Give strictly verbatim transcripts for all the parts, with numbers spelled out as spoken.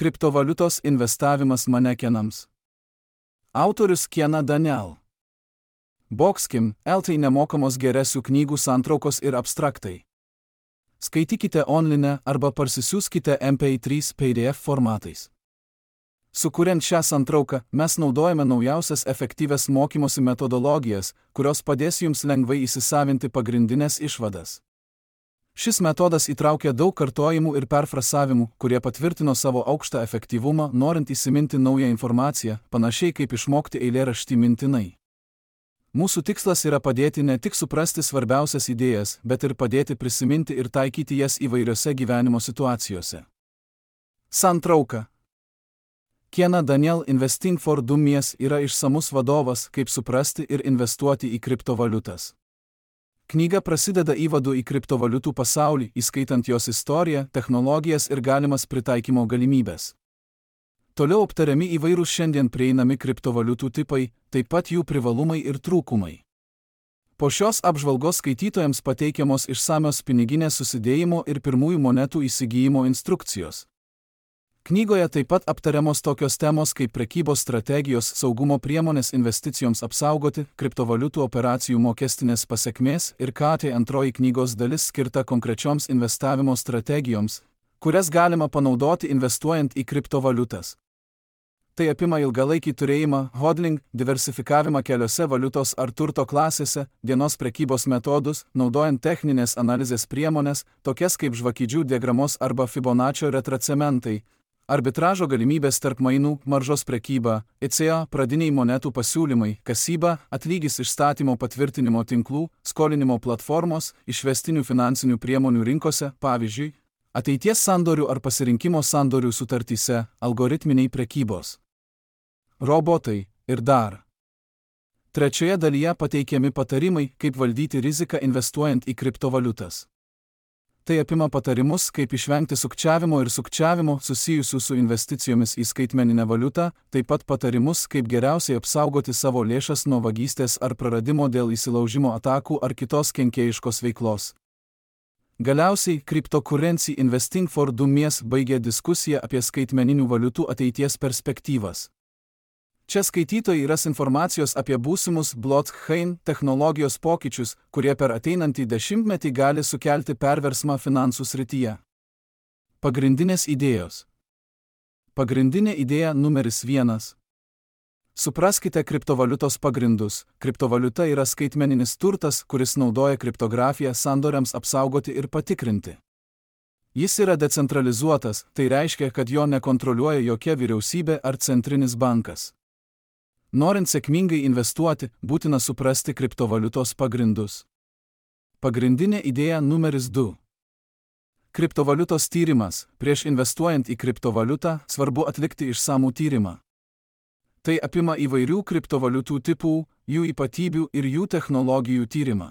Kriptovaliutos investavimas manekenams. Autorius Kiana Daniel. Boxkim, L T nemokamos geresių knygų santraukos ir abstraktai. Skaitykite online arba parsisiųskite M P trys P D F formatais. Sukuriant šią santrauką, mes naudojame naujausias efektyvias mokymosi metodologijas, kurios padės jums lengvai įsisavinti pagrindinės išvadas. Šis metodas įtraukia daug kartojimų ir perfrasavimų, kurie patvirtino savo aukštą efektyvumą, norint įsiminti naują informaciją, panašiai kaip išmokti eilėraštį mintinai. Mūsų tikslas yra padėti ne tik suprasti svarbiausias idėjas, bet ir padėti prisiminti ir taikyti jas įvairiose gyvenimo situacijose. Santrauka. Kiana Daniel Investing for Dummies yra išsamus vadovas, kaip suprasti ir investuoti į kriptovaliutas. Knyga prasideda įvadu į kriptovaliutų pasaulį, įskaitant jos istoriją, technologijas ir galimas pritaikymo galimybės. Toliau aptariami įvairūs šiandien prieinami kriptovaliutų tipai, taip pat jų privalumai ir trūkumai. Po šios apžvalgos skaitytojams pateikiamos išsamios piniginės susidėjimo ir pirmųjų monetų įsigijimo instrukcijos. Knygoje taip pat aptariamos tokios temos kaip prekybos strategijos, saugumo priemonės investicijoms apsaugoti, kriptovaliutų operacijų mokestinės pasekmės ir K T antroji knygos dalis skirta konkrečioms investavimo strategijoms, kurias galima panaudoti investuojant į kriptovaliutas. Tai apima ilgalaikį turėjimą, hodling, diversifikavimą keliose valiutos ar turto klasėse, dienos prekybos metodus, naudojant techninės analizės priemonės, tokias kaip žvakidžių diagramos arba Fibonaccio retracementai, arbitražo galimybės tarp mainų, maržos prekyba, E C A, pradiniai monetų pasiūlymai, kasyba, atlygis iš statymo patvirtinimo tinklų, skolinimo platformos, išvestinių finansinių priemonių rinkose, pavyzdžiui, ateities sandorių ar pasirinkimo sandorių sutartyse, algoritminiai prekybos, robotai ir dar. Trečioje dalyje pateikiami patarimai, kaip valdyti riziką investuojant į kriptovaliutas. Tai apima patarimus, kaip išvengti sukčiavimo ir sukčiavimo susijusių su investicijomis į skaitmeninę valiutą, taip pat patarimus, kaip geriausiai apsaugoti savo lėšas nuo vagystės ar praradimo dėl įsilaužimo atakų ar kitos kenkėjiškos veiklos. Galiausiai, Cryptocurrency Investing for Dummies baigia diskusiją apie skaitmeninių valiutų ateities perspektyvas. Čia skaitytojai ras informacijos apie būsimus blockchain technologijos pokyčius, kurie per ateinantį dešimtmetį gali sukelti perversmą finansų srityje. Pagrindinės idėjos. Pagrindinė idėja numeris vienas. Supraskite kriptovaliutos pagrindus. Kriptovaliuta yra skaitmeninis turtas, kuris naudoja kriptografiją sandoriams apsaugoti ir patikrinti. Jis yra decentralizuotas, tai reiškia, kad jo nekontroliuoja jokia vyriausybė ar centrinis bankas. Norint sėkmingai investuoti, būtina suprasti kriptovaliutos pagrindus. Pagrindinė idėja numeris du. Kriptovaliutos tyrimas. Prieš investuojant į kriptovaliutą, svarbu atlikti išsamų tyrimą. Tai apima įvairių kriptovaliutų tipų, jų ypatybių ir jų technologijų tyrimą.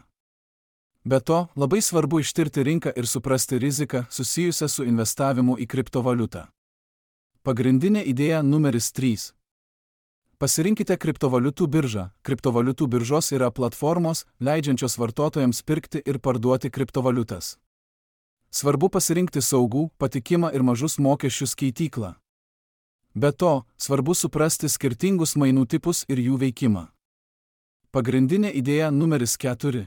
Be to, labai svarbu ištirti rinką ir suprasti riziką susijusią su investavimu į kriptovaliutą. Pagrindinė idėja numeris trys. Pasirinkite kriptovaliutų biržą. Kriptovaliutų biržos yra platformos, leidžiančios vartotojams pirkti ir parduoti kriptovaliutas. Svarbu pasirinkti saugų, patikimą ir mažus mokesčius keityklą. Be to, svarbu suprasti skirtingus mainų tipus ir jų veikimą. Pagrindinė idėja numeris keturi.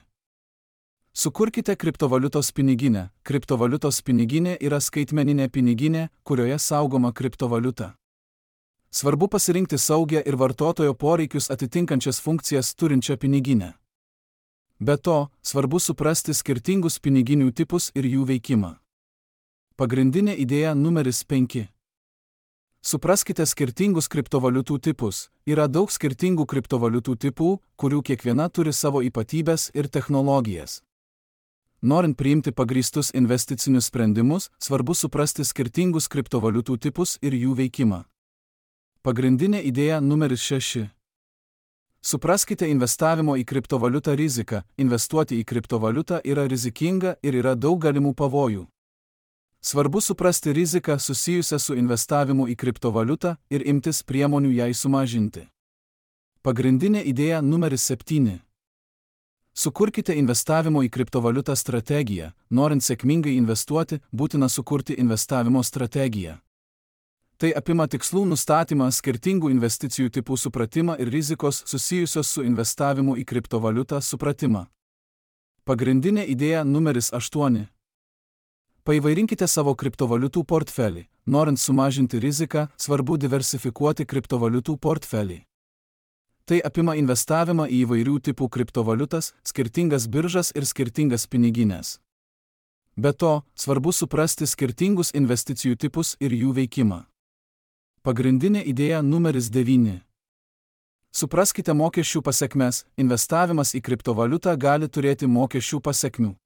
Sukurkite kriptovaliutos piniginę. Kriptovaliutos piniginė yra skaitmeninė piniginė, kurioje saugoma kriptovaliuta. Svarbu pasirinkti saugią ir vartotojo poreikius atitinkančias funkcijas turinčią piniginę. Be to, svarbu suprasti skirtingus piniginių tipus ir jų veikimą. Pagrindinė idėja numeris penki. Supraskite skirtingus kriptovaliutų tipus. Yra daug skirtingų kriptovaliutų tipų, kurių kiekviena turi savo ypatybės ir technologijas. Norint priimti pagrįstus investicinius sprendimus, svarbu suprasti skirtingus kriptovaliutų tipus ir jų veikimą. Pagrindinė idėja numeris šeši. Supraskite investavimo į kriptovaliutą riziką. Investuoti į kriptovaliutą yra rizikinga ir yra daug galimų pavojų. Svarbu suprasti riziką susijusią su investavimu į kriptovaliutą ir imtis priemonių jai sumažinti. Pagrindinė idėja numeris septyni. Sukurkite investavimo į kriptovaliutą strategiją. Norint sėkmingai investuoti, būtina sukurti investavimo strategiją. Tai apima tikslų nustatymą, skirtingų investicijų tipų supratimą ir rizikos susijusios su investavimu į kriptovaliutą supratimą. Pagrindinė idėja numeris aštuoni. Paįvairinkite savo kriptovaliutų portfelį. Norint sumažinti riziką, svarbu diversifikuoti kriptovaliutų portfelį. Tai apima investavimą į įvairių tipų kriptovaliutas, skirtingas biržas ir skirtingas piniginės. Be to, svarbu suprasti skirtingus investicijų tipus ir jų veikimą. Pagrindinė idėja numeris devyni. Supraskite mokesčių pasekmes. Investavimas į kriptovaliutą gali turėti mokesčių pasekmių.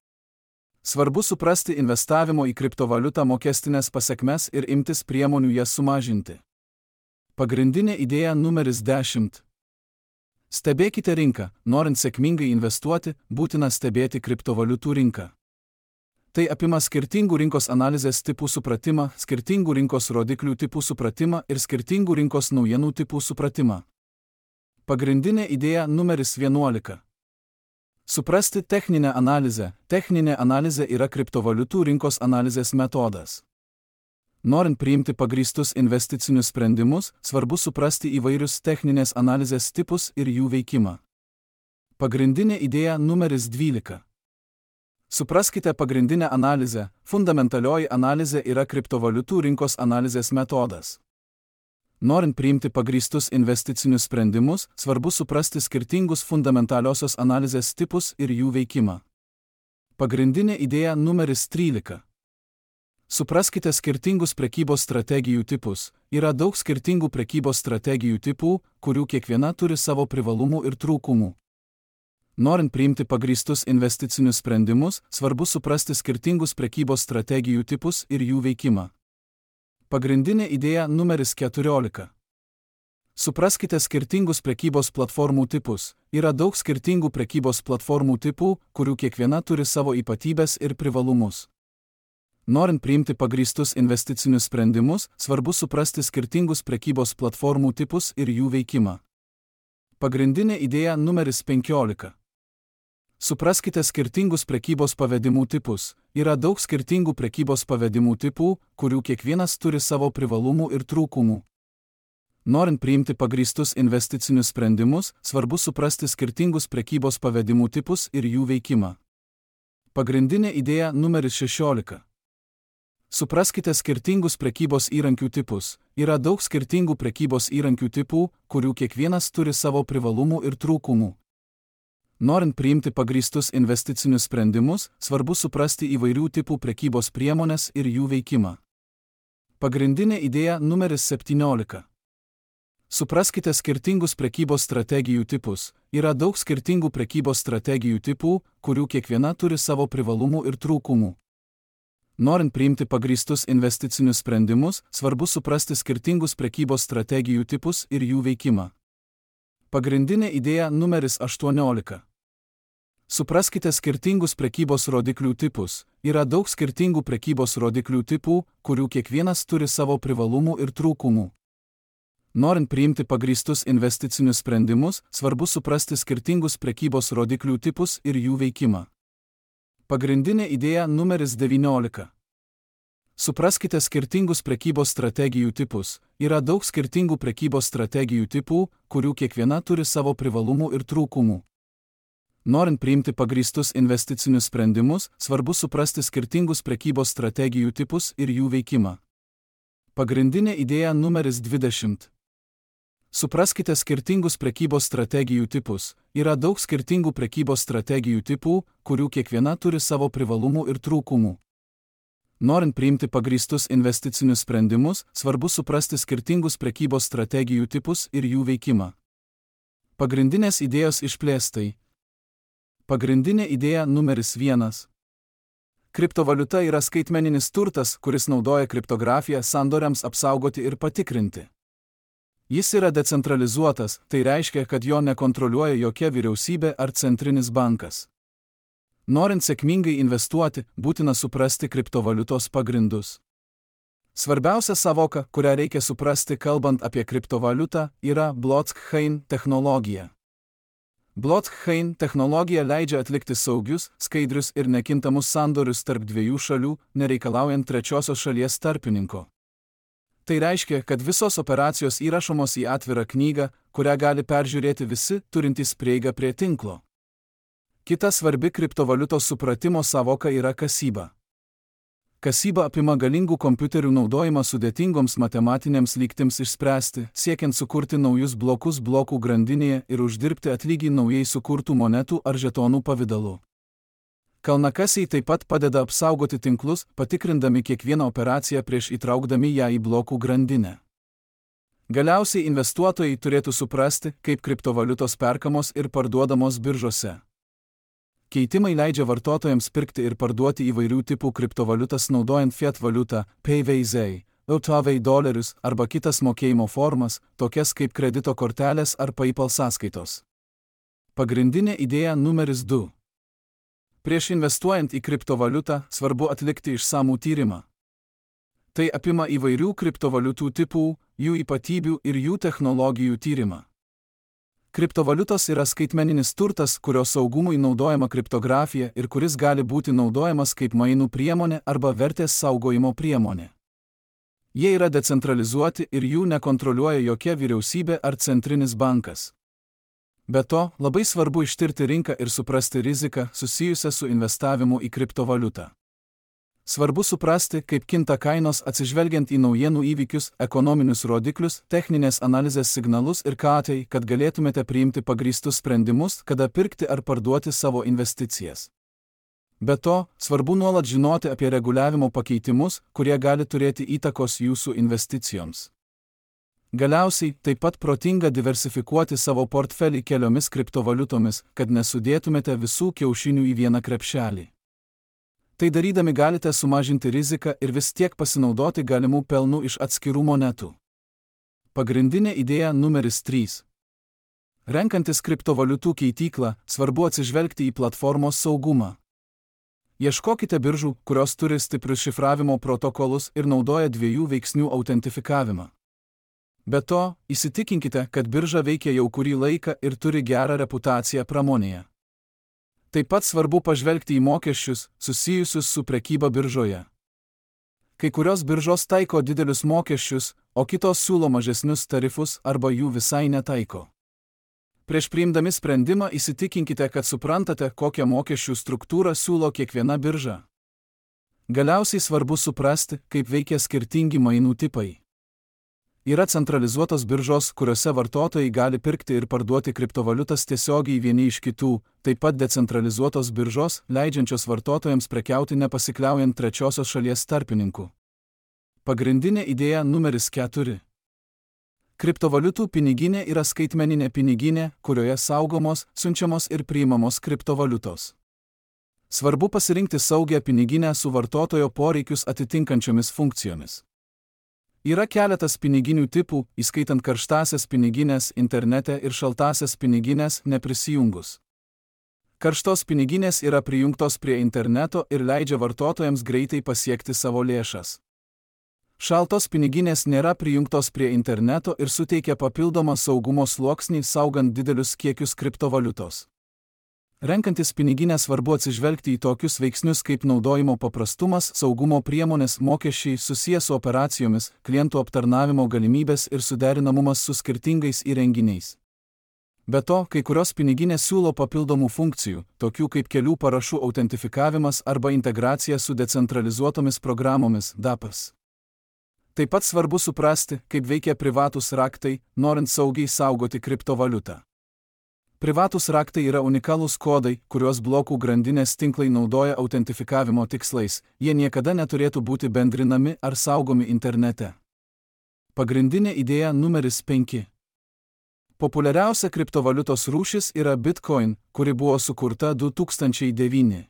Svarbu suprasti investavimo į kriptovaliutą mokestinės pasekmes ir imtis priemonių jas sumažinti. Pagrindinė idėja numeris dešimt. Stebėkite rinką. Norint sėkmingai investuoti, būtina stebėti kriptovaliutų rinką. Tai apima skirtingų rinkos analizės tipų supratimą, skirtingų rinkos rodiklių tipų supratimą ir skirtingų rinkos naujienų tipų supratimą. Pagrindinė idėja numeris vienuolika. Suprasti techninę analizę. Techninė analizė yra kriptovaliutų rinkos analizės metodas. Norint priimti pagrįstus investicinius sprendimus, svarbu suprasti įvairius techninės analizės tipus ir jų veikimą. Pagrindinė idėja numeris dvylika. Supraskite pagrindinę analizę. Fundamentalioji analizė yra kriptovaliutų rinkos analizės metodas. Norint priimti pagrįstus investicinius sprendimus, svarbu suprasti skirtingus fundamentaliosios analizės tipus ir jų veikimą. Pagrindinė idėja numeris trylika. Supraskite skirtingus prekybos strategijų tipus. Yra daug skirtingų prekybos strategijų tipų, kurių kiekviena turi savo privalumų ir trūkumų. Norint priimti pagrįstus investicinius sprendimus, svarbu suprasti skirtingus prekybos strategijų tipus ir jų veikimą. Pagrindinė idėja numeris keturiolika. Supraskite skirtingus prekybos platformų tipus. Yra daug skirtingų prekybos platformų tipų, kurių kiekviena turi savo ypatybės ir privalumus. Norint priimti pagrįstus investicinius sprendimus, svarbu suprasti skirtingus prekybos platformų tipus ir jų veikimą. Pagrindinė idėja numeris penkiolika. Supraskite skirtingus prekybos pavedimų tipus. Yra daug skirtingų prekybos pavedimų tipų, kurių kiekvienas turi savo privalumų ir trūkumų. Norint priimti pagrįstus investicinius sprendimus, svarbu suprasti skirtingus prekybos pavedimų tipus ir jų veikimą. Pagrindinė idėja numeris šešiolika. Supraskite skirtingus prekybos įrankių tipus. Yra daug skirtingų prekybos įrankių tipų, kurių kiekvienas turi savo privalumų ir trūkumų. Norint priimti pagrįstus investicinius sprendimus, svarbu suprasti įvairių tipų prekybos priemonės ir jų veikimą. Pagrindinė idėja numeris septyniolika. Supraskite skirtingus prekybos strategijų tipus. Yra daug skirtingų prekybos strategijų tipų, kurių kiekviena turi savo privalumų ir trūkumų. Norint priimti pagrįstus investicinius sprendimus, svarbu suprasti skirtingus prekybos strategijų tipus ir jų veikimą. Pagrindinė idėja numeris aštuoniolika. Supraskite skirtingus prekybos rodiklių tipus. Yra daug skirtingų prekybos rodiklių tipų, kurių kiekvienas turi savo privalumų ir trūkumų. Norint priimti pagrįstus investicinius sprendimus, svarbu suprasti skirtingus prekybos rodiklių tipus ir jų veikimą. Pagrindinė idėja numeris devyniolika. Supraskite skirtingus prekybos strategijų tipus. Yra daug skirtingų prekybos strategijų tipų, kurių kiekviena turi savo privalumų ir trūkumų. Norint priimti pagrįstus investicinius sprendimus, svarbu suprasti skirtingus prekybos strategijų tipus ir jų veikimą. Pagrindinė idėja numeris dvidešimt. Supraskite skirtingus prekybos strategijų tipus. Yra daug skirtingų prekybos strategijų tipų, kurių kiekviena turi savo privalumų ir trūkumų. Norint priimti pagrįstus investicinius sprendimus, svarbu suprasti skirtingus prekybos strategijų tipus ir jų veikimą. Pagrindinės idėjos išplėstai. Pagrindinė idėja numeris vienas. Kriptovaliuta yra skaitmeninis turtas, kuris naudoja kriptografiją sandoriams apsaugoti ir patikrinti. Jis yra decentralizuotas, tai reiškia, kad jo nekontroliuoja jokia vyriausybė ar centrinis bankas. Norint sėkmingai investuoti, būtina suprasti kriptovaliutos pagrindus. Svarbiausia sąvoka, kurią reikia suprasti kalbant apie kriptovaliutą, yra blockchain technologija. Blockchain technologija leidžia atlikti saugius, skaidrius ir nekintamus sandorius tarp dviejų šalių, nereikalaujant trečiosios šalies tarpininko. Tai reiškia, kad visos operacijos įrašomos į atvirą knygą, kurią gali peržiūrėti visi, turintys prieigą prie tinklo. Kita svarbi kriptovaliutos supratimo sąvoka yra kasyba. Kasyba apima galingų kompiuterių naudojimą sudėtingoms matematinėms lygtims išspręsti, siekiant sukurti naujus blokus blokų grandinėje ir uždirbti atlygį naujai sukurtų monetų ar žetonų pavidalu. Kalnakasiai taip pat padeda apsaugoti tinklus, patikrindami kiekvieną operaciją prieš įtraukdami ją į blokų grandinę. Galiausiai investuotojai turėtų suprasti, kaip kriptovaliutos perkamos ir parduodamos biržose. Keitimai leidžia vartotojams pirkti ir parduoti įvairių tipų kriptovaliutas naudojant fiat valiutą, P V Z, O T V dolerius arba kitas mokėjimo formas, tokias kaip kredito kortelės ar PayPal sąskaitos. Pagrindinė idėja numeris du. Prieš investuojant į kriptovaliutą, svarbu atlikti išsamų tyrimą. Tai apima įvairių kriptovaliutų tipų, jų ypatybių ir jų technologijų tyrimą. Kriptovaliutos yra skaitmeninis turtas, kurio saugumui naudojama kriptografija ir kuris gali būti naudojamas kaip mainų priemonė arba vertės saugojimo priemonė. Jie yra decentralizuoti ir jų nekontroliuoja jokia vyriausybė ar centrinis bankas. Be to, labai svarbu ištirti rinką ir suprasti riziką susijusią su investavimu į kriptovaliutą. Svarbu suprasti, kaip kinta kainos atsižvelgiant į naujienų įvykius, ekonominius rodiklius, techninės analizės signalus ir ką tai, kad galėtumėte priimti pagrįstus sprendimus, kada pirkti ar parduoti savo investicijas. Be to, svarbu nuolat žinoti apie reguliavimo pakeitimus, kurie gali turėti įtakos jūsų investicijoms. Galiausiai, taip pat protinga diversifikuoti savo portfelį keliomis kriptovaliutomis, kad nesudėtumėte visų kiaušinių į vieną krepšelį. Tai darydami galite sumažinti riziką ir vis tiek pasinaudoti galimų pelnų iš atskirų monetų. Pagrindinė idėja numeris trys. Renkantis kriptovaliutų keityklą, svarbu atsižvelgti į platformos saugumą. Ieškokite biržų, kurios turi stiprius šifravimo protokolus ir naudoja dviejų veiksnių autentifikavimą. Be to, įsitikinkite, kad birža veikia jau kurį laiką ir turi gerą reputaciją pramonėje. Taip pat svarbu pažvelgti į mokesčius, susijusius su prekyba biržoje. Kai kurios biržos taiko didelius mokesčius, o kitos siūlo mažesnius tarifus arba jų visai netaiko. Prieš priimdami sprendimą įsitikinkite, kad suprantate, kokią mokesčių struktūrą siūlo kiekviena birža. Galiausiai svarbu suprasti, kaip veikia skirtingi mainų tipai. Yra centralizuotos biržos, kuriuose vartotojai gali pirkti ir parduoti kriptovaliutas tiesiogiai vieni iš kitų, taip pat decentralizuotos biržos, leidžiančios vartotojams prekiauti nepasikliaujant trečiosios šalies tarpininkų. Pagrindinė idėja numeris keturi. Kriptovaliutų piniginė yra skaitmeninė piniginė, kurioje saugomos, siunčiamos ir priimamos kriptovaliutos. Svarbu pasirinkti saugią piniginę su vartotojo poreikius atitinkančiomis funkcijomis. Yra keletas piniginių tipų, įskaitant karštasias piniginės internete ir šaltasias piniginės neprisijungus. Karštos piniginės yra prijungtos prie interneto ir leidžia vartotojams greitai pasiekti savo lėšas. Šaltos piniginės nėra prijungtos prie interneto ir suteikia papildomą saugumo sluoksnį saugant didelius kiekius kriptovaliutos. Renkantis piniginę svarbu atsižvelgti į tokius veiksnius kaip naudojimo paprastumas, saugumo priemonės, mokesčiai susiję su operacijomis, klientų aptarnavimo galimybės ir suderinamumas su skirtingais įrenginiais. Be to, kai kurios piniginės siūlo papildomų funkcijų, tokių kaip kelių parašų autentifikavimas arba integracija su decentralizuotomis programomis D A P-as. Taip pat svarbu suprasti, kaip veikia privatūs raktai, norint saugiai saugoti kriptovaliutą. Privatūs raktai yra unikalūs kodai, kuriuos blokų grandinės tinklai naudoja autentifikavimo tikslais, jie niekada neturėtų būti bendrinami ar saugomi internete. Pagrindinė idėja numeris penki. Populiariausia kriptovaliutos rūšis yra Bitcoin, kuri buvo sukurta du tūkstančiai devyni.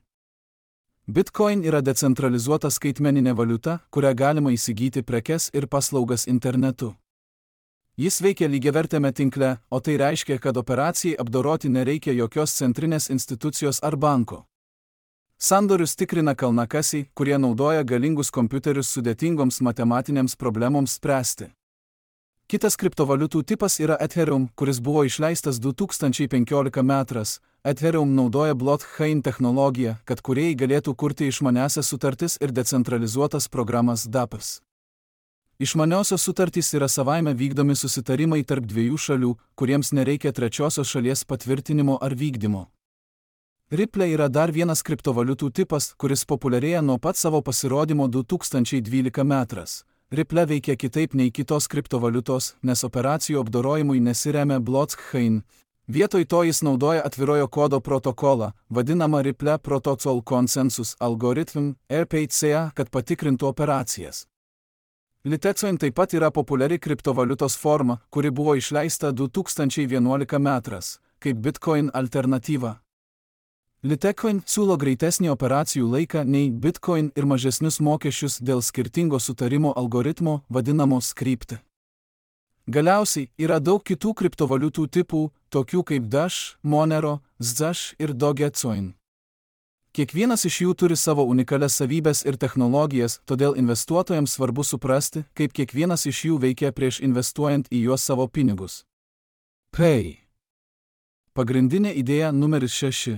Bitcoin yra decentralizuota skaitmeninė valiuta, kurią galima įsigyti prekes ir paslaugas internetu. Jis veikia lygiavertėme tinkle, o tai reiškia, kad operacijai apdoroti nereikia jokios centrinės institucijos ar banko. Sandorius tikrina kalnakasiai, kurie naudoja galingus kompiuterius sudėtingoms matematinėms problemoms spręsti. Kitas kriptovaliutų tipas yra Ethereum, kuris buvo išleistas du tūkstančiai penkioliktais metais. Ethereum naudoja blockchain technologiją, kad kūrėjai galėtų kurti išmaniąsias sutartis ir decentralizuotas programas D A P-as. Išmaniosios sutartys yra savaime vykdomi susitarimai tarp dviejų šalių, kuriems nereikia trečiosios šalies patvirtinimo ar vykdymo. Ripple yra dar vienas kriptovaliutų tipas, kuris populiarėja nuo pat savo pasirodymo du tūkstančiai dvyliktais metais. Ripple veikia kitaip nei kitos kriptovaliutos, nes operacijų apdorojimui nesiremia blockchain. Vietoj to jis naudoja atvirojo kodo protokolą, vadinamą Ripple Protocol Consensus Algorithm R P C A, kad patikrintų operacijas. Litecoin taip pat yra populiari kriptovaliutos forma, kuri buvo išleista du tūkstančiai vienuoliktais metais, kaip Bitcoin alternatyva. Litecoin siūlo greitesnį operacijų laiką nei Bitcoin ir mažesnius mokesčius dėl skirtingo sutarimo algoritmo, vadinamo Scrypt. Galiausiai yra daug kitų kriptovaliutų tipų, tokių kaip Dash, Monero, Zcash ir Dogecoin. Kiekvienas iš jų turi savo unikalias savybes ir technologijas, todėl investuotojams svarbu suprasti, kaip kiekvienas iš jų veikia prieš investuojant į juos savo pinigus. Pay. Pagrindinė idėja numeris šeši.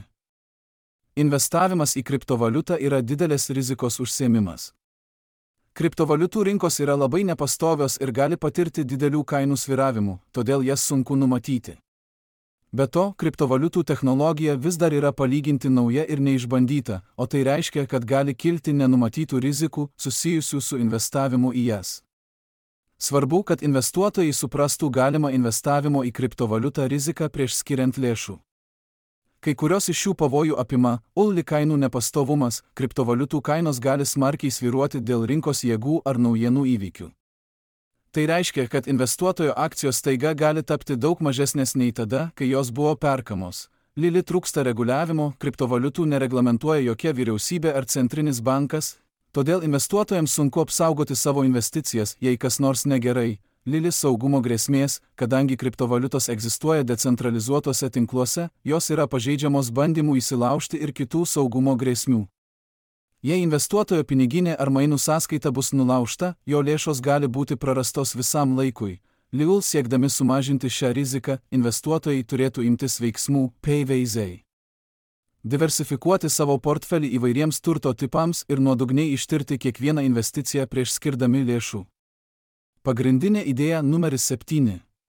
Investavimas į kriptovaliutą yra didelės rizikos užsiėmimas. Kriptovaliutų rinkos yra labai nepastovios ir gali patirti didelių kainų svyravimų, todėl jas sunku numatyti. Be to, kriptovaliutų technologija vis dar yra palyginti nauja ir neišbandyta, o tai reiškia, kad gali kilti nenumatytų rizikų susijusių su investavimu į jas. Svarbu, kad investuotojai suprastų galimą investavimo į kriptovaliutą riziką prieš skiriant lėšų. Kai kurios iš šių pavojų apima U L kainų nepastovumas, kriptovaliutų kainos gali smarkiai svyruoti dėl rinkos jėgų ar naujienų įvykių. Tai reiškia, kad investuotojo akcijos staiga gali tapti daug mažesnės nei tada, kai jos buvo perkamos. Lili trūksta reguliavimo, kriptovaliutų nereglamentuoja jokia vyriausybė ar centrinis bankas, todėl investuotojams sunku apsaugoti savo investicijas, jei kas nors negerai. Lili saugumo grėsmės, kadangi kriptovaliutos egzistuoja decentralizuotose tinkluose, jos yra pažeidžiamos bandymų įsilaužti ir kitų saugumo grėsmių. Jei investuotojo piniginė ar mainų sąskaita bus nulaužta, jo lėšos gali būti prarastos visam laikui. Lil siekdami sumažinti šią riziką, investuotojai turėtų imtis veiksmų Payveizai. Diversifikuoti savo portfelį įvairiems turto tipams ir nuodugniai ištirti kiekvieną investiciją prieš skirdami lėšų. Pagrindinė idėja numeris septyni.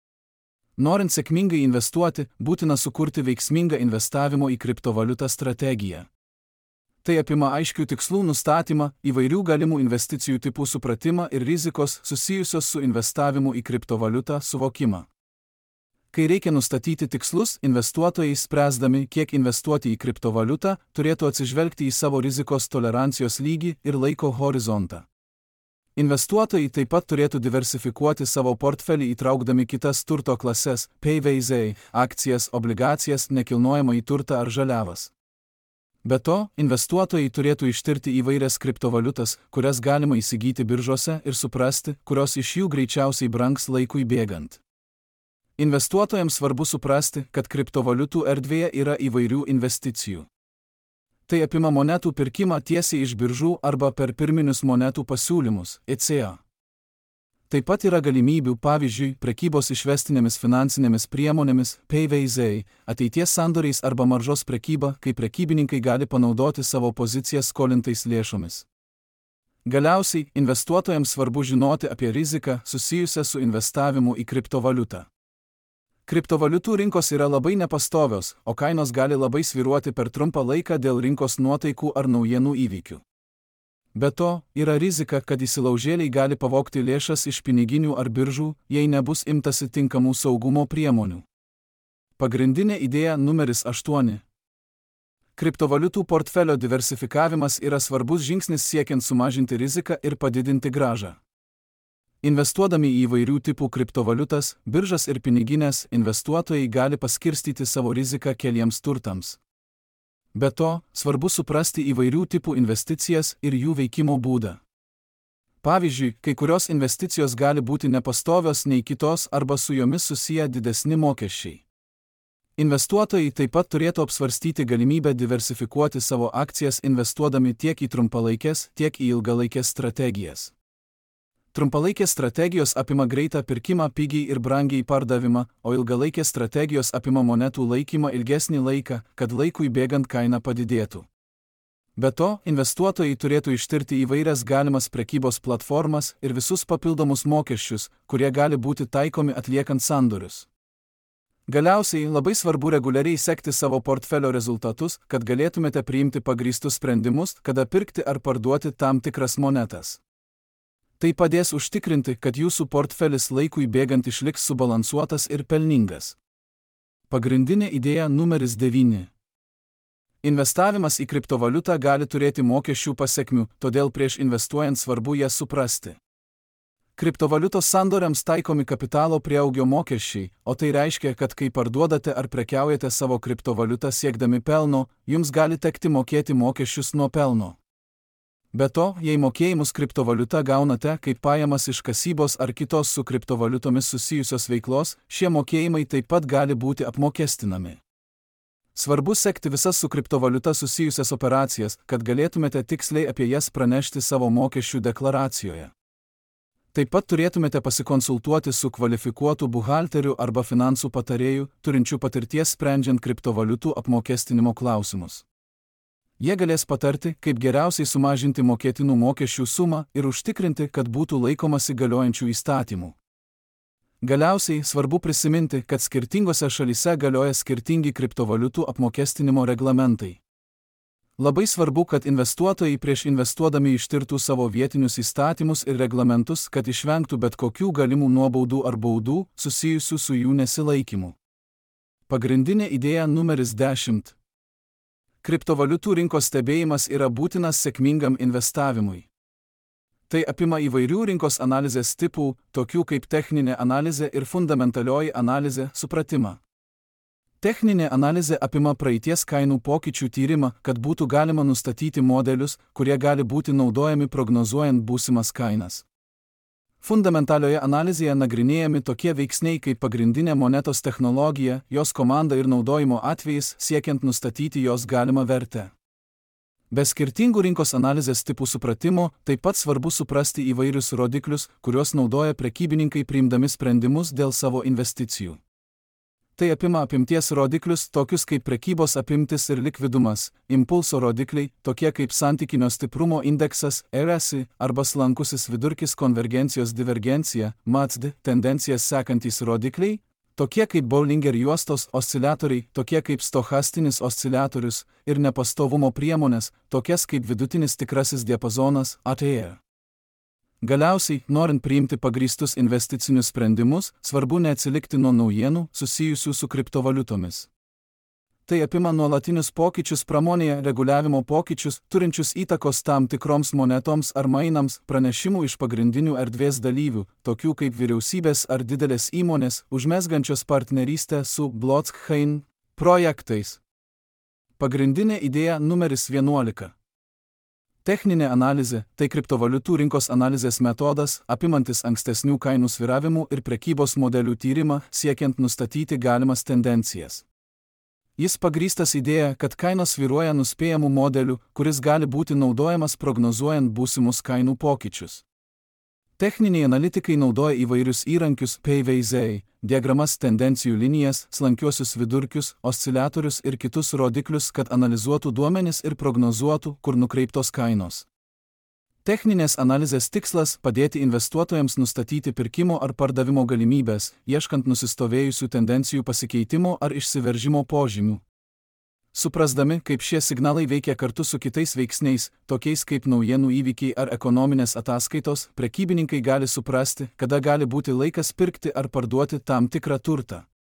Norint sėkmingai investuoti, būtina sukurti veiksmingą investavimo į kriptovaliutą strategiją. Tai apima aiškių tikslų nustatymą, įvairių galimų investicijų tipų supratimą ir rizikos susijusios su investavimu į kriptovaliutą suvokimą. Kai reikia nustatyti tikslus, investuotojai spręsdami, kiek investuoti į kriptovaliutą, turėtų atsižvelgti į savo rizikos tolerancijos lygį ir laiko horizontą. Investuotojai taip pat turėtų diversifikuoti savo portfelį įtraukdami kitas turto klases – Payveizai, akcijas, obligacijas, nekilnojamąjį turtą ar žaliavas. Be to, investuotojai turėtų ištirti įvairias kriptovaliutas, kurias galima įsigyti biržose ir suprasti, kurios iš jų greičiausiai brangs laikui bėgant. Investuotojams svarbu suprasti, kad kriptovaliutų erdvėje yra įvairių investicijų. Tai apima monetų pirkimą tiesiai iš biržų arba per pirminius monetų pasiūlymus E C A. Taip pat yra galimybių, pavyzdžiui, prekybos išvestinėmis finansinėmis priemonėmis Payveizai, ateities sandoriais arba maržos prekyba, kai prekybininkai gali panaudoti savo pozicijas skolintais lėšomis. Galiausiai, investuotojams svarbu žinoti apie riziką susijusią su investavimu į kriptovaliutą. Kriptovaliutų rinkos yra labai nepastovios, o kainos gali labai svyruoti per trumpą laiką dėl rinkos nuotaikų ar naujienų įvykių. Be to, yra rizika, kad įsilaužėliai gali pavogti lėšas iš piniginių ar biržų, jei nebus imtasi tinkamų saugumo priemonių. Pagrindinė idėja numeris aštuoni. Kriptovaliutų portfelio diversifikavimas yra svarbus žingsnis siekiant sumažinti riziką ir padidinti grąžą. Investuodami į įvairių tipų kriptovaliutas, biržas ir piniginės, investuotojai gali paskirstyti savo riziką keliems turtams. Be to, svarbu suprasti įvairių tipų investicijas ir jų veikimo būdą. Pavyzdžiui, kai kurios investicijos gali būti nepastovios nei kitos arba su jomis susiję didesni mokesčiai. Investuotojai taip pat turėtų apsvarstyti galimybę diversifikuoti savo akcijas investuodami tiek į trumpalaikės, tiek į ilgalaikės strategijas. Trumpalaikės strategijos apima greitą pirkimą pigiai ir brangiai pardavimą, o ilgalaikės strategijos apima monetų laikymą ilgesnį laiką, kad laikui bėgant kaina padidėtų. Be to, investuotojai turėtų ištirti įvairias galimas prekybos platformas ir visus papildomus mokesčius, kurie gali būti taikomi atliekant sandorius. Galiausiai labai svarbu reguliariai sekti savo portfelio rezultatus, kad galėtumėte priimti pagrįstus sprendimus, kada pirkti ar parduoti tam tikras monetas. Tai padės užtikrinti, kad jūsų portfelis laikui bėgant išliks subalansuotas ir pelningas. Pagrindinė idėja numeris devyni. Investavimas į kriptovaliutą gali turėti mokesčių pasekmių, todėl prieš investuojant svarbu jas suprasti. Kriptovaliutos sandoriams taikomi kapitalo prieaugio mokesčiai, o tai reiškia, kad kai parduodate ar prekiaujate savo kriptovaliutą siekdami pelno, jums gali tekti mokėti mokesčius nuo pelno. Be to, jei mokėjimus kriptovaliuta gaunate kaip pajamas iš kasybos ar kitos su kriptovaliutomis susijusios veiklos, šie mokėjimai taip pat gali būti apmokestinami. Svarbu sekti visas su kriptovaliuta susijusias operacijas, kad galėtumėte tiksliai apie jas pranešti savo mokesčių deklaracijoje. Taip pat turėtumėte pasikonsultuoti su kvalifikuotu buhalteriu arba finansų patarėju, turinčiu patirties sprendžiant kriptovaliutų apmokestinimo klausimus. Jie galės patarti, kaip geriausiai sumažinti mokėtinų mokesčių sumą ir užtikrinti, kad būtų laikomasi galiojančių įstatymų. Galiausiai svarbu prisiminti, kad skirtingose šalyse galioja skirtingi kriptovaliutų apmokestinimo reglamentai. Labai svarbu, kad investuotojai prieš investuodami ištirtų savo vietinius įstatymus ir reglamentus, kad išvengtų bet kokių galimų nuobaudų ar baudų susijusių su jų nesilaikymu. Pagrindinė idėja numeris dešimt. Kriptovaliutų rinkos stebėjimas yra būtinas sėkmingam investavimui. Tai apima įvairių rinkos analizės tipų, tokių kaip techninė analizė ir fundamentalioji analizė, supratimą. Techninė analizė apima praeities kainų pokyčių tyrimą, kad būtų galima nustatyti modelius, kurie gali būti naudojami prognozuojant būsimas kainas. Fundamentalioje analizėje nagrinėjami tokie veiksniai kaip pagrindinė monetos technologija, jos komanda ir naudojimo atvejis, siekiant nustatyti jos galimą vertę. Be skirtingų rinkos analizės tipų supratimo, taip pat svarbu suprasti įvairius rodiklius, kuriuos naudoja prekybininkai priimdami sprendimus dėl savo investicijų. Tai apima apimties rodiklius, tokius kaip prekybos apimtis ir likvidumas, impulso rodikliai, tokie kaip santykinio stiprumo indeksas, R S I, arba slankusis vidurkis konvergencijos divergencija, M A C D, tendencijas sekantys rodikliai, tokie kaip Bollinger juostos osciliatoriai, tokie kaip stochastinis osciliatorius ir nepastovumo priemonės, tokias kaip vidutinis tikrasis diapazonas, A T R. Galiausiai, norint priimti pagrįstus investicinius sprendimus, svarbu neatsilikti nuo naujienų susijusių su kriptovaliutomis. Tai apima nuolatinius pokyčius pramonėje, reguliavimo pokyčius, turinčius įtakos tam tikroms monetoms ar mainams, pranešimų iš pagrindinių erdvės dalyvių, tokių kaip vyriausybės ar didelės įmonės, užmezgančios partnerystę su blockchain projektais. Pagrindinė idėja numeris vienuolika. Techninė analizė – tai kriptovaliutų rinkos analizės metodas, apimantis ankstesnių kainų svyravimų ir prekybos modelių tyrimą, siekiant nustatyti galimas tendencijas. Jis pagrįstas idėja, kad kainos svyruoja nuspėjamų modelių, kuris gali būti naudojamas prognozuojant būsimus kainų pokyčius. Techniniai analitikai naudoja įvairius įrankius, P V Z, diagramas, tendencijų linijas, slankiuosius vidurkius, osciliatorius ir kitus rodiklius, kad analizuotų duomenis ir prognozuotų, kur nukreiptos kainos. Techninės analizės tikslas – padėti investuotojams nustatyti pirkimo ar pardavimo galimybės, ieškant nusistovėjusių tendencijų pasikeitimo ar išsiveržimo požymių. Suprasdami, kaip šie signalai veikia kartu su kitais veiksniais, tokiais kaip naujienų įvykiai ar ekonominės ataskaitos, prekybininkai gali suprasti, kada gali būti laikas pirkti ar parduoti tam tikrą turtą.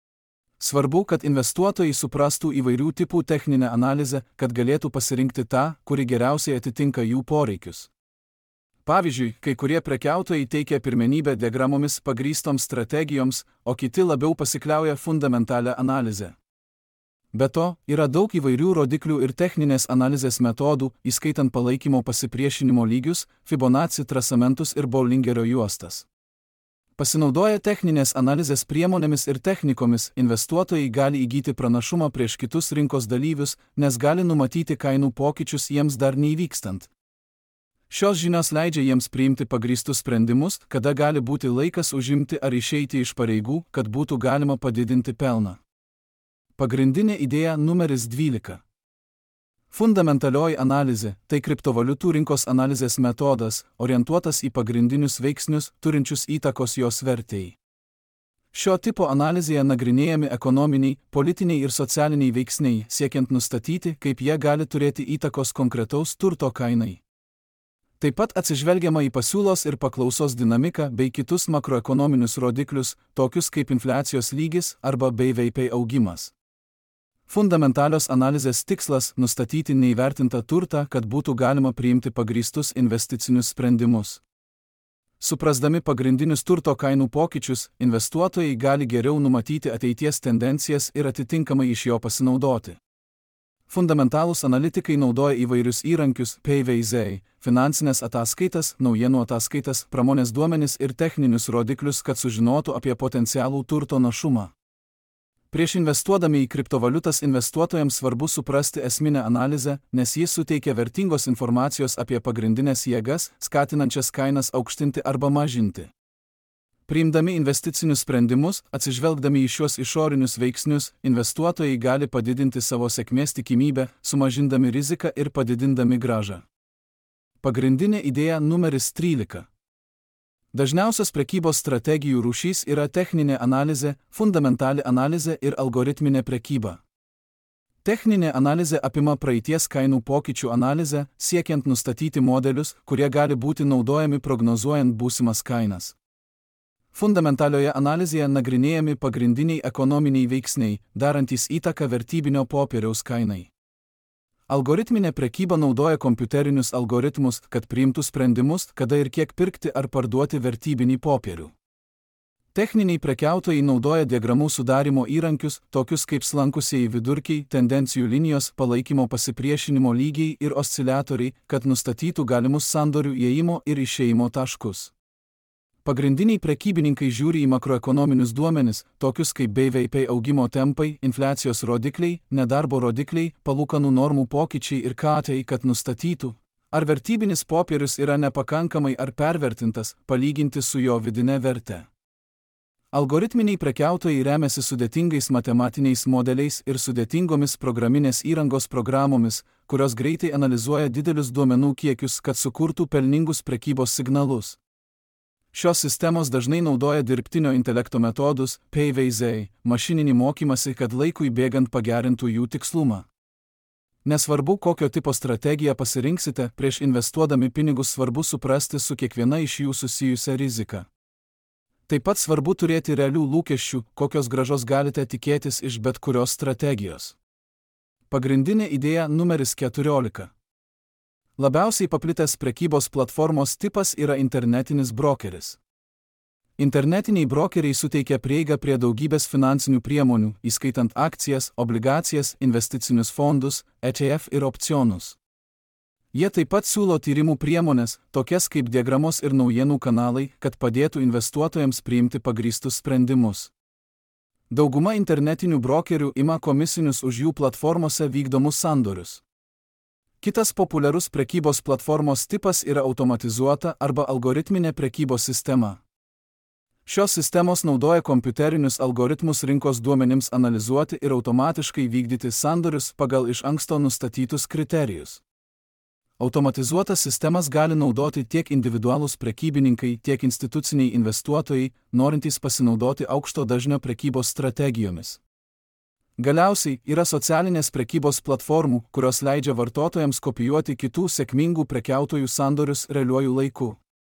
Svarbu, kad investuotojai suprastų įvairių tipų techninę analizę, kad galėtų pasirinkti tą, kuri geriausiai atitinka jų poreikius. Pavyzdžiui, kai kurie prekiautojai teikia pirmenybę diagramomis pagrįstoms strategijoms, o kiti labiau pasikliauja fundamentalią analizę. Be to, yra daug įvairių rodiklių ir techninės analizės metodų, įskaitant palaikymo pasipriešinimo lygius, Fibonacci trasamentus ir Bollingerio juostas. Pasinaudoję techninės analizės priemonėmis ir technikomis, investuotojai gali įgyti pranašumą prieš kitus rinkos dalyvius, nes gali numatyti kainų pokyčius jiems dar neįvykstant. Šios žinios leidžia jiems priimti pagrįstus sprendimus, kada gali būti laikas užimti ar išeiti iš pareigų, kad būtų galima padidinti pelną. Pagrindinė idėja numeris dvylika. Fundamentalioji analizė – tai kriptovaliutų rinkos analizės metodas, orientuotas į pagrindinius veiksnius, turinčius įtakos jos vertei. Šio tipo analizėje nagrinėjami ekonominiai, politiniai ir socialiniai veiksniai, siekiant nustatyti, kaip jie gali turėti įtakos konkretaus turto kainai. Taip pat atsižvelgiama į pasiūlos ir paklausos dinamiką bei kitus makroekonominius rodiklius, tokius kaip infliacijos lygis arba B V P augimas. Fundamentalios analizės tikslas – nustatyti neįvertintą turtą, kad būtų galima priimti pagrįstus investicinius sprendimus. Suprasdami pagrindinius turto kainų pokyčius, investuotojai gali geriau numatyti ateities tendencijas ir atitinkamai iš jo pasinaudoti. Fundamentalūs analitikai naudoja įvairius įrankius, P V Z, finansinės ataskaitas, naujienų ataskaitas, pramonės duomenis ir techninius rodiklius, kad sužinotų apie potencialų turto našumą. Prieš investuodami į kriptovaliutas investuotojams svarbu suprasti esminę analizę, nes jis suteikia vertingos informacijos apie pagrindinės jėgas, skatinančias kainas aukštinti arba mažinti. Priimdami investicinius sprendimus, atsižvelgdami į šios išorinius veiksnius, investuotojai gali padidinti savo sėkmės tikimybę, sumažindami riziką ir padidindami grąžą. Pagrindinė idėja numeris trylika. Dažniausios prekybos strategijų rūšys yra techninė analizė, fundamentali analizė ir algoritminė prekyba. Techninė analizė apima praeities kainų pokyčių analizę, siekiant nustatyti modelius, kurie gali būti naudojami prognozuojant būsimas kainas. Fundamentalioje analizėje nagrinėjami pagrindiniai ekonominiai veiksniai, darantys įtaką vertybinio popieriaus kainai. Algoritminė prekyba naudoja kompiuterinius algoritmus, kad priimtų sprendimus, kada ir kiek pirkti ar parduoti vertybinį popierių. Techniniai prekiautojai naudoja diagramų sudarimo įrankius, tokius kaip slankusieji vidurkiai, tendencijų linijos, palaikymo pasipriešinimo lygiai ir osciliatoriai, kad nustatytų galimus sandorių įėjimo ir išėjimo taškus. Pagrindiniai prekybininkai žiūri į makroekonominius duomenis, tokius kaip B V P augimo tempai, infliacijos rodikliai, nedarbo rodikliai, palūkanų normų pokyčiai ir K T I, kad nustatytų, ar vertybinis popierius yra nepakankamai ar pervertintas, palyginti su jo vidine verte. Algoritminiai prekiautojai remiasi sudėtingais matematiniais modeliais ir sudėtingomis programinės įrangos programomis, kurios greitai analizuoja didelius duomenų kiekius, kad sukurtų pelningus prekybos signalus. Šios sistemos dažnai naudoja dirbtinio intelekto metodus, P V Z, mašininį mokymąsi, kad laikui bėgant pagerintų jų tikslumą. Nesvarbu, kokio tipo strategiją pasirinksite, prieš investuodami pinigus svarbu suprasti su kiekviena iš jų susijusią riziką. Taip pat svarbu turėti realių lūkesčių, kokios grąžos galite tikėtis iš bet kurios strategijos. Pagrindinė idėja numeris keturiolika. Labiausiai paplitęs prekybos platformos tipas yra internetinis brokeris. Internetiniai brokeriai suteikia prieigą prie daugybės finansinių priemonių, įskaitant akcijas, obligacijas, investicinius fondus, E T F ir opcionus. Jie taip pat siūlo tyrimų priemonės, tokias kaip diagramos ir naujienų kanalai, kad padėtų investuotojams priimti pagrįstus sprendimus. Dauguma internetinių brokerių ima komisinius už jų platformose vykdomus sandorius. Kitas populiarus prekybos platformos tipas yra automatizuota arba algoritminė prekybos sistema. Šios sistemos naudoja kompiuterinius algoritmus rinkos duomenims analizuoti ir automatiškai vykdyti sandorius pagal iš anksto nustatytus kriterijus. Automatizuotas sistemas gali naudoti tiek individualūs prekybininkai, tiek instituciniai investuotojai, norintys pasinaudoti aukšto dažnio prekybos strategijomis. Galiausiai yra socialinės prekybos platformų, kurios leidžia vartotojams kopijuoti kitų sėkmingų prekiautojų sandorius realiuoju laiku.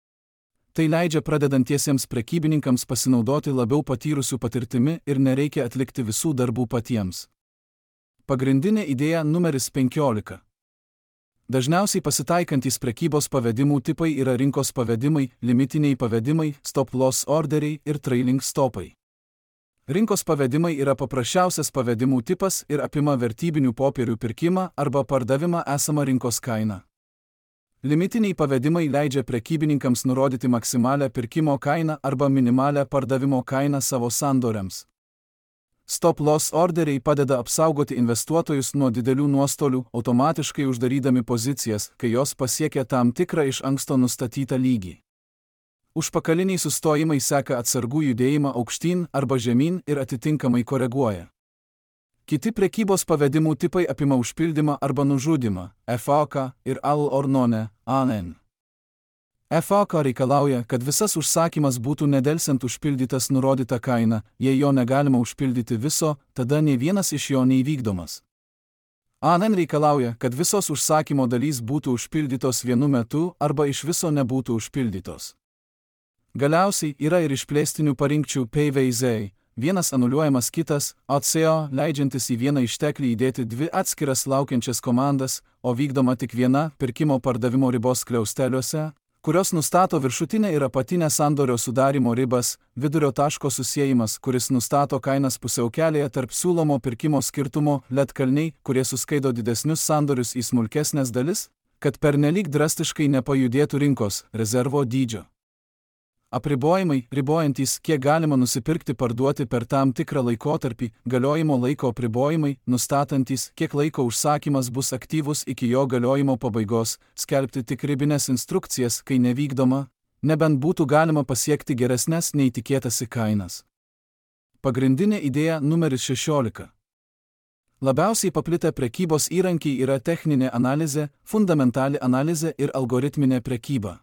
Tai leidžia pradedantiesiems prekybininkams pasinaudoti labiau patyrusių patirtimi ir nereikia atlikti visų darbų patiems. Pagrindinė idėja numeris penkiolika. Dažniausiai pasitaikantys prekybos pavedimų tipai yra rinkos pavedimai, limitiniai pavedimai, stop loss orderiai ir trailing stopai. Rinkos pavedimai yra paprasčiausias pavedimų tipas ir apima vertybinių popierių pirkimą arba pardavimą esamą rinkos kainą. Limitiniai pavedimai leidžia prekybininkams nurodyti maksimalią pirkimo kainą arba minimalią pardavimo kainą savo sandoriams. Stop loss orderiai padeda apsaugoti investuotojus nuo didelių nuostolių, automatiškai uždarydami pozicijas, kai jos pasiekia tam tikrą iš anksto nustatytą lygį. Užpakaliniai sustojimai seka atsargų judėjimą aukštyn arba žemyn ir atitinkamai koreguoja. Kiti prekybos pavedimų tipai apima užpildymą arba nužudymą, F A Q ir al ornone, anen. F A Q reikalauja, kad visas užsakymas būtų nedelsiant užpildytas nurodyta kaina, jei jo negalima užpildyti viso, tada nei vienas iš jo neįvykdomas. Anen reikalauja, kad visos užsakymo dalys būtų užpildytos vienu metu arba iš viso nebūtų užpildytos. Galiausiai yra ir išplėstinių parinkčių P V Z, vienas anuliuojamas kitas, O C O leidžiantis į vieną išteklį įdėti dvi atskiras laukiančias komandas, o vykdoma tik viena pirkimo pardavimo ribos skliausteliuose, kurios nustato viršutinę ir apatinę sandorio sudarimo ribas, vidurio taško susiejimas, kuris nustato kainas pusiaukelėje tarp siūlomo pirkimo skirtumo, ledkalniai, kurie suskaido didesnius sandorius į smulkesnės dalis, kad pernelyg drastiškai nepajudėtų rinkos rezervo dydžio. Apribojimai, ribojantys, kiek galima nusipirkti parduoti per tam tikrą laikotarpį, galiojimo laiko apribojimai, nustatantys, kiek laiko užsakymas bus aktyvus iki jo galiojimo pabaigos, skelbti tik ribines instrukcijas, kai nevykdoma, nebent būtų galima pasiekti geresnes nei tikėtasi kainas. Pagrindinė idėja numeris šešiolika. Labiausiai paplitę prekybos įrankiai yra techninė analizė, fundamentali analizė ir algoritminė prekyba.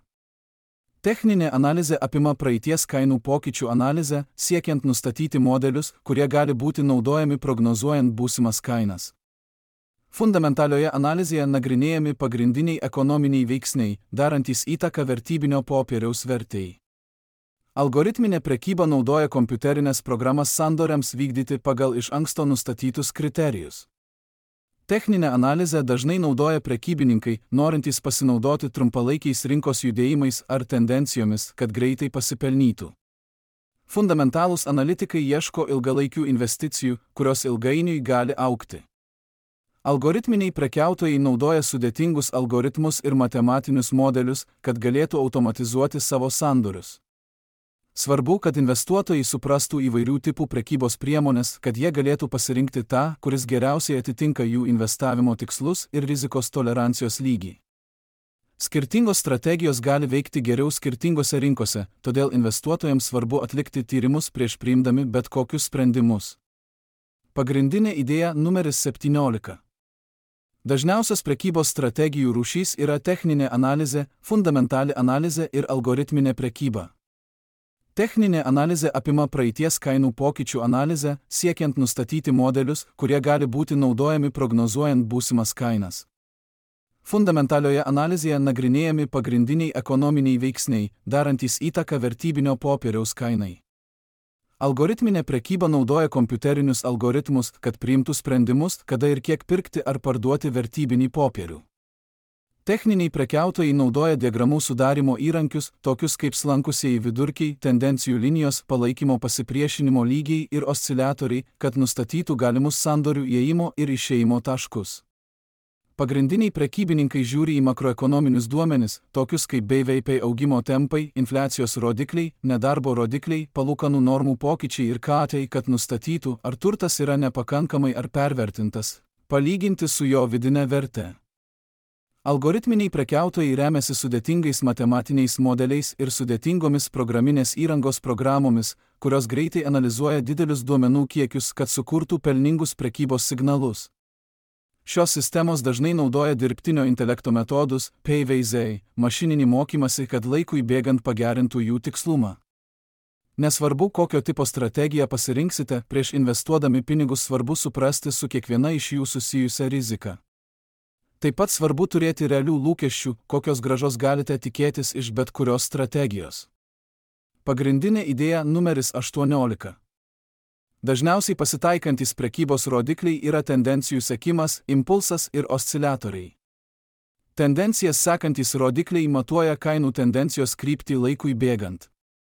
Techninė analizė apima praeities kainų pokyčių analizę, siekiant nustatyti modelius, kurie gali būti naudojami prognozuojant būsimas kainas. Fundamentalioje analizėje nagrinėjami pagrindiniai ekonominiai veiksniai, darantys įtaką vertybinio popieriaus vertei. Algoritminė prekyba naudoja kompiuterinės programas sandoriams vykdyti pagal iš anksto nustatytus kriterijus. Techninę analizę dažnai naudoja prekybininkai, norintys pasinaudoti trumpalaikiais rinkos judėjimais ar tendencijomis, kad greitai pasipelnytų. Fundamentalūs analitikai ieško ilgalaikių investicijų, kurios ilgainiui gali augti. Algoritminiai prekiautojai naudoja sudėtingus algoritmus ir matematinius modelius, kad galėtų automatizuoti savo sandorius. Svarbu, kad investuotojai suprastų įvairių tipų prekybos priemonės, kad jie galėtų pasirinkti tą, kuris geriausiai atitinka jų investavimo tikslus ir rizikos tolerancijos lygį. Skirtingos strategijos gali veikti geriau skirtingose rinkose, todėl investuotojams svarbu atlikti tyrimus prieš priimdami bet kokius sprendimus. Pagrindinė idėja numeris septyniolika. Dažniausias prekybos strategijų rūšys yra techninė analizė, fundamentali analizė ir algoritminė prekyba. Techninė analizė apima praeities kainų pokyčių analizę, siekiant nustatyti modelius, kurie gali būti naudojami prognozuojant būsimas kainas. Fundamentalioje analizėje nagrinėjami pagrindiniai ekonominiai veiksniai, darantys įtaką vertybinio popieriaus kainai. Algoritminė prekyba naudoja kompiuterinius algoritmus, kad priimtų sprendimus, kada ir kiek pirkti ar parduoti vertybinį popierių. Techniniai prekiautojai naudoja diagramų sudarimo įrankius, tokius kaip slankusieji vidurkiai, tendencijų linijos, palaikymo pasipriešinimo lygiai ir osciliatoriai, kad nustatytų galimus sandorių įėjimo ir išėjimo taškus. Pagrindiniai prekybininkai žiūri į makroekonominius duomenis, tokius kaip B V P augimo tempai, infliacijos rodikliai, nedarbo rodikliai, palūkanų normų pokyčiai ir K T, kad nustatytų, ar turtas yra nepakankamai ar pervertintas, palyginti su jo vidine verte. Algoritminiai prekiautojai remiasi sudėtingais matematiniais modeliais ir sudėtingomis programinės įrangos programomis, kurios greitai analizuoja didelius duomenų kiekius, kad sukurtų pelningus prekybos signalus. Šios sistemos dažnai naudoja dirbtinio intelekto metodus, P V Z, mašininį mokymąsi, kad laikui bėgant pagerintų jų tikslumą. Nesvarbu, kokio tipo strategiją pasirinksite, prieš investuodami pinigus svarbu suprasti su kiekviena iš jų susijusią riziką. Taip pat svarbu turėti realių lūkesčių, kokios grąžos galite tikėtis iš bet kurios strategijos. Pagrindinė idėja numeris aštuoniolika. Dažniausiai pasitaikantis prekybos rodikliai yra tendencijų sekimas, impulsas ir osciliatoriai. Tendencijas sekantis rodikliai matuoja kainų tendencijos kryptį laikui bėgant.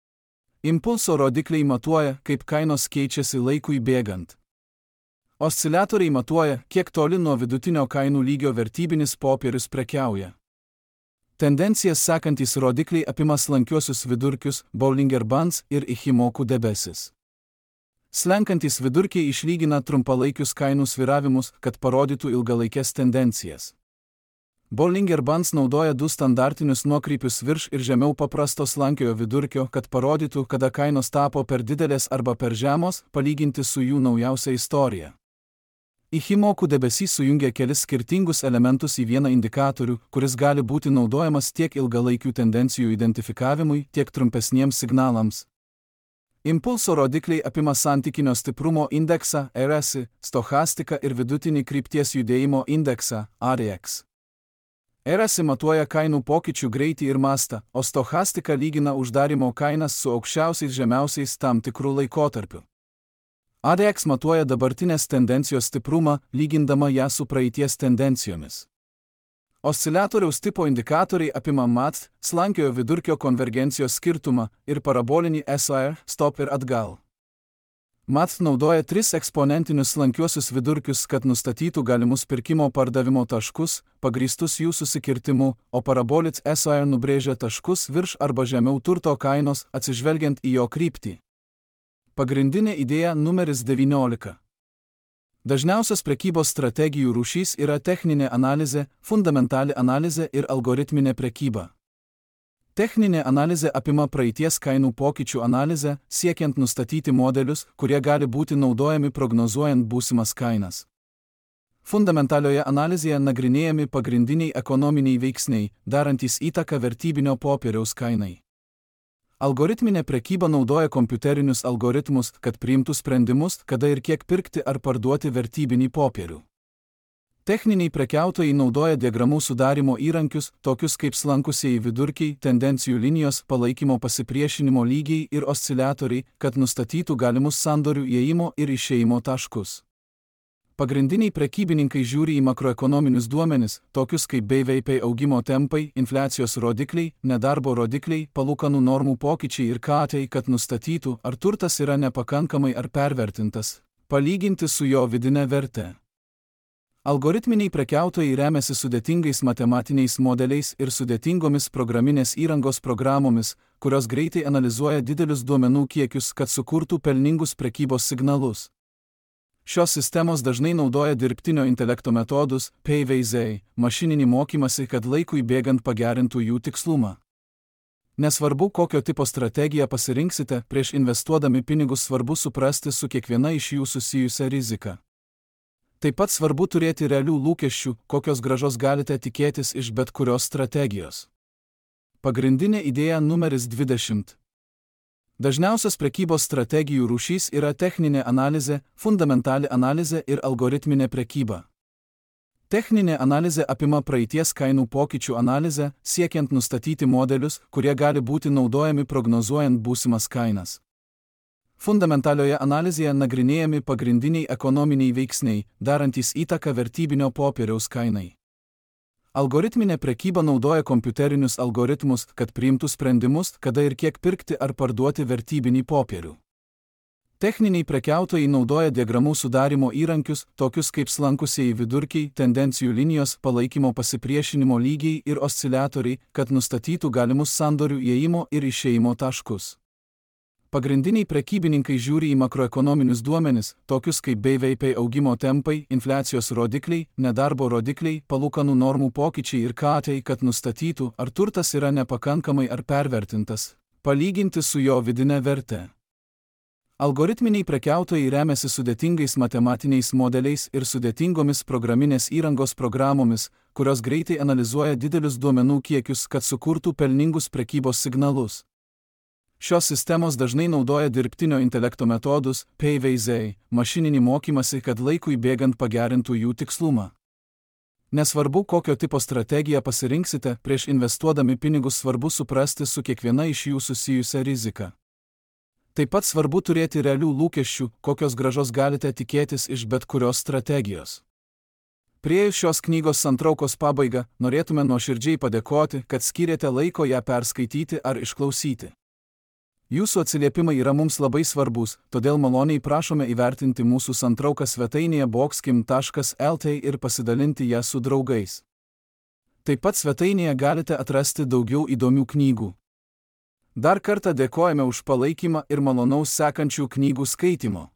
Impulso rodikliai matuoja, kaip kainos keičiasi laikui bėgant. Osciliatoriai matuoja, kiek toli nuo vidutinio kainų lygio vertybinis popierius prekiauja. Tendencijas sekantis rodikliai apima slankiuosius vidurkius, Bollinger Bands ir Ichimoku debesis. Slenkantis vidurkiai išlygina trumpalaikius kainų svyravimus, kad parodytų ilgalaikės tendencijas. Bollinger Bands naudoja du standartinius nuokrypius virš ir žemiau paprasto slankiojo vidurkio, kad parodytų, kada kainos tapo per didelės arba per žemos, palyginti su jų naujausia istorija. Ichimoku debesys sujungia kelis skirtingus elementus į vieną indikatorių, kuris gali būti naudojamas tiek ilgalaikių tendencijų identifikavimui, tiek trumpesniems signalams. Impulso rodikliai apima santykinio stiprumo indeksą R S I, stochastiką ir vidutinį krypties judėjimo indeksą R X. R S I matuoja kainų pokyčių greitį ir mastą, o stochastika lygina uždarimo kainas su aukščiausiais žemiausiais tam tikrų laikotarpių. R X matuoja dabartinės tendencijos stiprumą, lygindama ją su praeities tendencijomis. Osciliatoriaus tipo indikatoriai apima M A T, slankiojo vidurkio konvergencijos skirtumą ir parabolinį S O R, stop ir atgal. M A T naudoja tris eksponentinius slankiuosius vidurkius, kad nustatytų galimus pirkimo pardavimo taškus, pagrįstus jų susikirtimu, o parabolit S O R nubrėžia taškus virš arba žemiau turto kainos, atsižvelgiant į jo kryptį. Pagrindinė idėja numeris devyniolika. Dažniausias prekybos strategijų rūšys yra techninė analizė, fundamentali analizė ir algoritminė prekyba. Techninė analizė apima praeities kainų pokyčių analizę, siekiant nustatyti modelius, kurie gali būti naudojami prognozuojant būsimas kainas. Fundamentalioje analizėje nagrinėjami pagrindiniai ekonominiai veiksniai, darantys įtaką vertybinio popieriaus kainai. Algoritminė prekyba naudoja kompiuterinius algoritmus, kad priimtų sprendimus, kada ir kiek pirkti ar parduoti vertybinį popierių. Techniniai prekiautojai naudoja diagramų sudarimo įrankius, tokius kaip slankusieji vidurkiai, tendencijų linijos, palaikymo pasipriešinimo lygiai ir osciliatoriai, kad nustatytų galimus sandorių įėjimo ir išėjimo taškus. Pagrindiniai prekybininkai žiūri į makroekonominius duomenis, tokius kaip B V P augimo tempai, infliacijos rodikliai, nedarbo rodikliai, palūkanų normų pokyčiai ir K T, kad nustatytų, ar turtas yra nepakankamai ar pervertintas, palyginti su jo vidine verte. Algoritminiai prekiautojai remiasi sudėtingais matematiniais modeliais ir sudėtingomis programinės įrangos programomis, kurios greitai analizuoja didelius duomenų kiekius, kad sukurtų pelningus prekybos signalus. Šios sistemos dažnai naudoja dirbtinio intelekto metodus, P V Z, mašininį mokymąsi, kad laikui bėgant pagerintų jų tikslumą. Nesvarbu, kokio tipo strategiją pasirinksite, prieš investuodami pinigus svarbu suprasti su kiekviena iš jų susijusią riziką. Taip pat svarbu turėti realių lūkesčių, kokios grąžos galite tikėtis iš bet kurios strategijos. Pagrindinė idėja numeris dvidešimt. Dažniausias prekybos strategijų rūšys yra techninė analizė, fundamentali analizė ir algoritminė prekyba. Techninė analizė apima praeities kainų pokyčių analizę, siekiant nustatyti modelius, kurie gali būti naudojami prognozuojant būsimas kainas. Fundamentalioje analizėje nagrinėjami pagrindiniai ekonominiai veiksniai, darantys įtaką vertybinio popieriaus kainai. Algoritminė prekyba naudoja kompiuterinius algoritmus, kad priimtų sprendimus, kada ir kiek pirkti ar parduoti vertybinį popierių. Techniniai prekiautojai naudoja diagramų sudarimo įrankius, tokius kaip slankusieji vidurkiai, tendencijų linijos, palaikymo pasipriešinimo lygiai ir osciliatoriai, kad nustatytų galimus sandorių įėjimo ir išėjimo taškus. Pagrindiniai prekybininkai žiūri į makroekonominius duomenis, tokius kaip B V P augimo tempai, infliacijos rodikliai, nedarbo rodikliai, palūkanų normų pokyčiai ir K T, kad nustatytų, ar turtas yra nepakankamai ar pervertintas, palyginti su jo vidine verte. Algoritminiai prekiautojai remiasi sudėtingais matematiniais modeliais ir sudėtingomis programinės įrangos programomis, kurios greitai analizuoja didelius duomenų kiekius, kad sukurtų pelningus prekybos signalus. Šios sistemos dažnai naudoja dirbtinio intelekto metodus, P V Z, mašininį mokymąsi, kad laikui bėgant pagerintų jų tikslumą. Nesvarbu, kokio tipo strategiją pasirinksite, prieš investuodami pinigus svarbu suprasti su kiekviena iš jų susijusią riziką. Taip pat svarbu turėti realių lūkesčių, kokios grąžos galite tikėtis iš bet kurios strategijos. Priėjus šios knygos santraukos pabaigą, norėtume nuoširdžiai padėkoti, kad skyrėte laiko ją perskaityti ar išklausyti. Jūsų atsiliepimai yra mums labai svarbus, todėl maloniai prašome įvertinti mūsų santrauką svetainėje boxkim taškas L T ir pasidalinti ją su draugais. Taip pat svetainėje galite atrasti daugiau įdomių knygų. Dar kartą dėkojame už palaikymą ir malonaus sekančių knygų skaitimo.